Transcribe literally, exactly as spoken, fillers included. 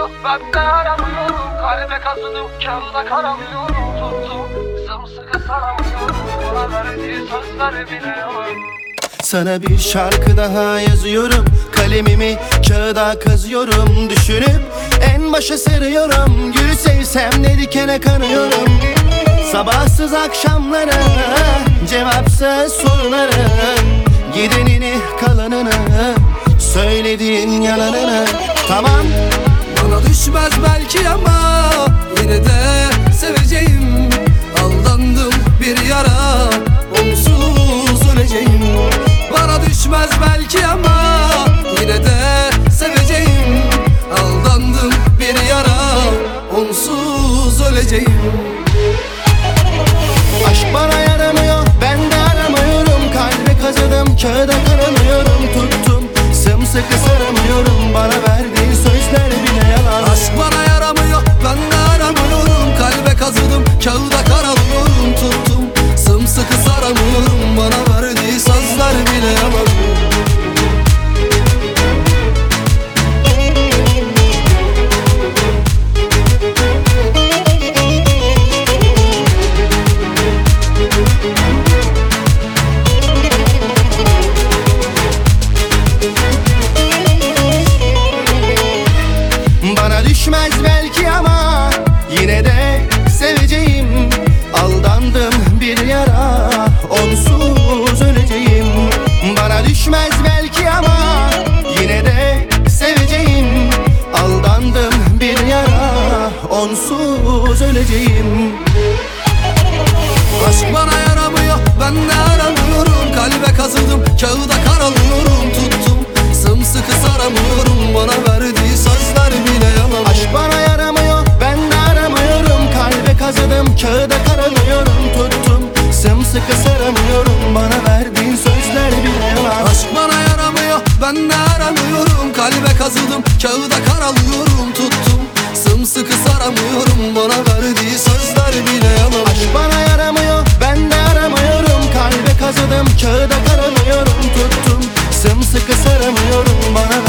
Ben de aramıyorum, kalbe kazıdım, kağıda karamıyorum. Tuttum, sımsıkı saramıyorum, bana verdiği sözler bile yalan. Sana bir şarkı daha yazıyorum, kalemimi kağıda kazıyorum. Düşünüp en başa sarıyorum, gülü sevsem ne dikene kanıyorum. Sabahsız akşamlara, cevapsız sorulara, gidenini kalanını, söylediğin yalanını. Tamam, bana düşmez belki ama yine de seveceğim. Aldandım bir yara, onsuz öleceğim. Bana düşmez belki ama yine de seveceğim. Aldandım bir yara, onsuz öleceğim. aşk bana yaramıyor, ben de aramıyorum. Kalbe kazıdım, kağıda karamıyorum. Tuttum, sımsıkı saramıyorum, bana verdiğin sözler bile yalan. Aşk bana yaramıyor, ben de aramıyorum. Kalbe kazıdım, kağıda karalıyorum. Tuttum, sımsıkı saramıyorum, bana verdiği sözler bile yalan. Bana düşmez belki ama yine de seveceğim. Aldandım bir yara, onsuz öleceğim. Bana düşmez belki ama yine de seveceğim. Aldandım bir yara, onsuz öleceğim. Aşk bana yaramıyor, ben de aramıyorum. Kalbe kazıdım, kağıda karalıyorum. Tuttum, sımsıkı saramıyorum, bana verdiği sözler bile yalan. Aşk bana yaramıyor, ben de aramıyorum. Kalbe kazıdım, kağıda karalıyorum. Tuttum, sımsıkı saramıyorum, bana verdiğin sözler bile yalan. Aşk bana yaramıyor, ben de aramıyorum. Kalbe kazıdım, kağıda karalıyorum. Tuttum, sımsıkı saramıyorum, bana verdiği sözler bile yalan. Aşk bana yaramıyor, ben de aramıyorum. Kalbe kazıdım, kağıda karalıyorum. Tuttum, sımsıkı saramıyorum, bana